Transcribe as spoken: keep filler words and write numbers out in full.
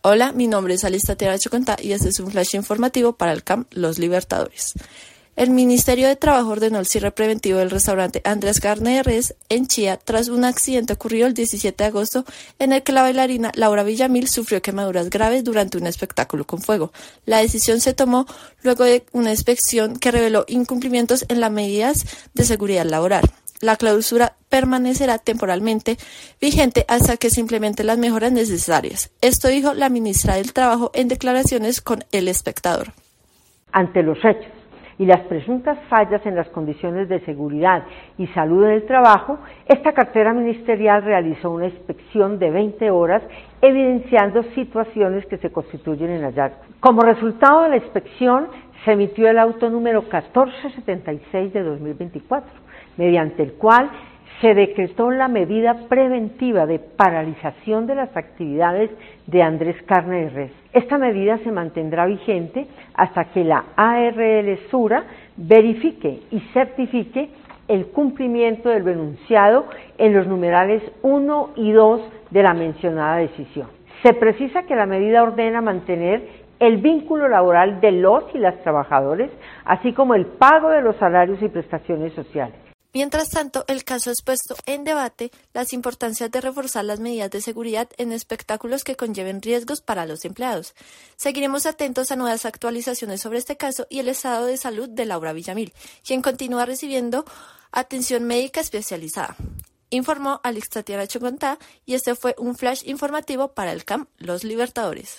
Hola, mi nombre es Alice Tatiana Chocontá y este es un flash informativo para el C A M Los Libertadores. El Ministerio de Trabajo ordenó el cierre preventivo del restaurante Andrés Carne de Res en Chía tras un accidente ocurrido el diecisiete de agosto en el que la bailarina Laura Villamil sufrió quemaduras graves durante un espectáculo con fuego. La decisión se tomó luego de una inspección que reveló incumplimientos en las medidas de seguridad laboral. La clausura permanecerá temporalmente vigente hasta que se implementen las mejoras necesarias. Esto dijo la ministra del Trabajo en declaraciones con El Espectador. Ante los hechos y las presuntas fallas en las condiciones de seguridad y salud del trabajo, esta cartera ministerial realizó una inspección de veinte horas, evidenciando situaciones que se constituyen en hallazgo. Como resultado de la inspección, se emitió el auto número catorce setenta y seis de dos mil veinticuatro, mediante el cual se decretó la medida preventiva de paralización de las actividades de Andrés Carne de Res. Esta medida se mantendrá vigente hasta que la A R L Sura verifique y certifique el cumplimiento del enunciado en los numerales uno y dos de la mencionada decisión. Se precisa que la medida ordena mantener el vínculo laboral de los y las trabajadores, así como el pago de los salarios y prestaciones sociales. Mientras tanto, el caso ha expuesto en debate las importancias de reforzar las medidas de seguridad en espectáculos que conlleven riesgos para los empleados. Seguiremos atentos a nuevas actualizaciones sobre este caso y el estado de salud de Laura Villamil, quien continúa recibiendo atención médica especializada. Informó Alice Tatiana Chocontá y este fue un flash informativo para el C A M Los Libertadores.